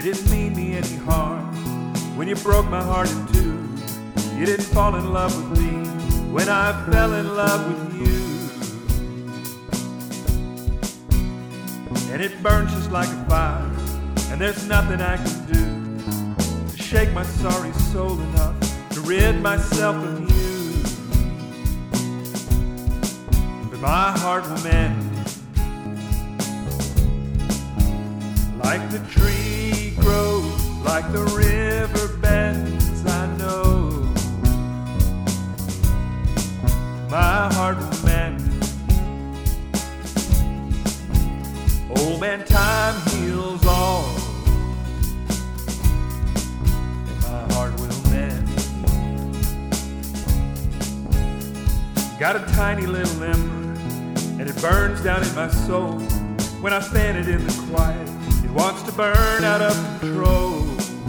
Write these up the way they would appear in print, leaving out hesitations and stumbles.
didn't mean me any harm when you broke my heart in two. You didn't fall in love with me when I fell in love with you. And it burns just like a fire, and there's nothing I can do to shake my sorry soul enough to rid myself of you. But my heart will mend like the tree grows, like the river bends, I know. My heart will mend. Old man time heals all, and my heart will mend. Got a tiny little ember, and it burns down in my soul. When I fan it in the quiet, it wants to burn out of control.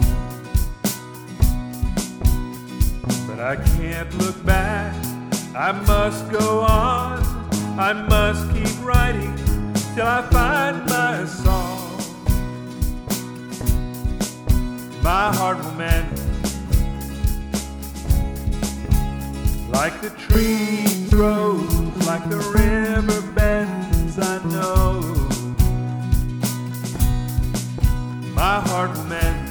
But I can't look back, I must go on. I must keep writing till I find my song. My heart will mend like the tree grows, like the river bends, I know. My heart will mend.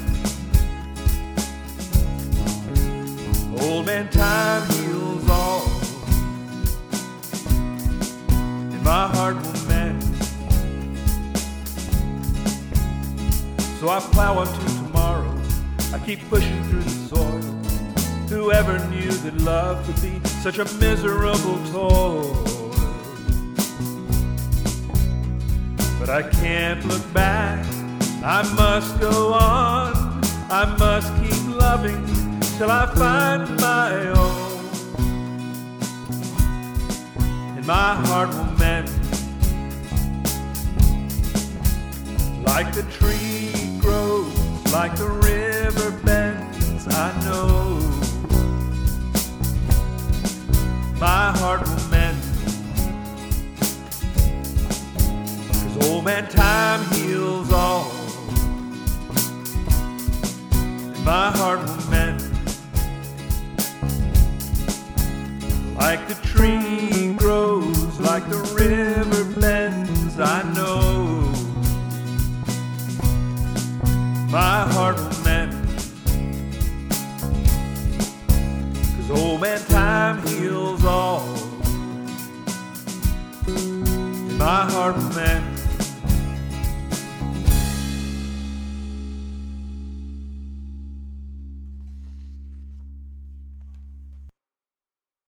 Old man time heals all, and my heart will mend. So I plow on to tomorrow, I keep pushing through the soil. Whoever knew that love could be such a miserable toil? But I can't look back, I must go on. I must keep loving till I find my own. And my heart will mend like the tree grows, like the river bends, I know. My heart will mend, 'cause old man time heals all, and my heart will mend like the tree grows, like the river bends, I know. My heart will mend, 'cause old man time heals all, and my heart will mend.